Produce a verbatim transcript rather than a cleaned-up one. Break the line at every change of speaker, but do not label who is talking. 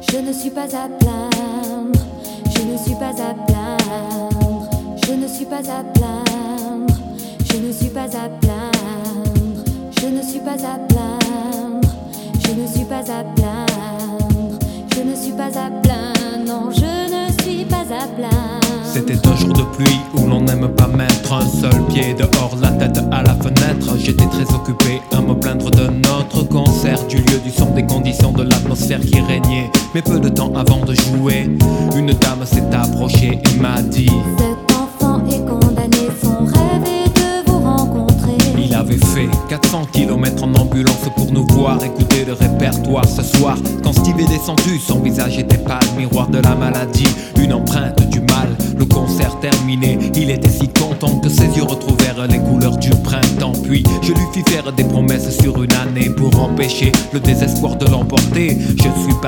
Je ne suis pas à plaindre, je ne suis pas à plaindre, je ne suis pas à plaindre, je ne suis pas à plaindre, je ne suis pas à plaindre, je ne suis pas à plaindre, je ne suis pas à plaindre, non, je ne suis pas à plaindre.
C'était un jour de pluie où l'on n'aime pas mettre un seul pied dehors, la tête à la fenêtre. J'étais très occupé à me plaindre de notre concert, du lieu, du son, des conditions, de l'atmosphère qui régnait. Mais peu de temps avant de jouer, une dame s'est approchée et m'a dit:
cet enfant est condamné, son rêve est de vous rencontrer.
Il avait fait quatre cents kilomètres en ambulance pour nous voir, écouter le répertoire ce soir. Quand Steve est descendu, son visage était pâle, miroir de la maladie, une empreinte du mal. Le concert terminé, il était si content que ses yeux retrouvèrent les couleurs du printemps. Puis je lui fis faire des promesses sur une année pour empêcher le désespoir de l'emporter. Je suis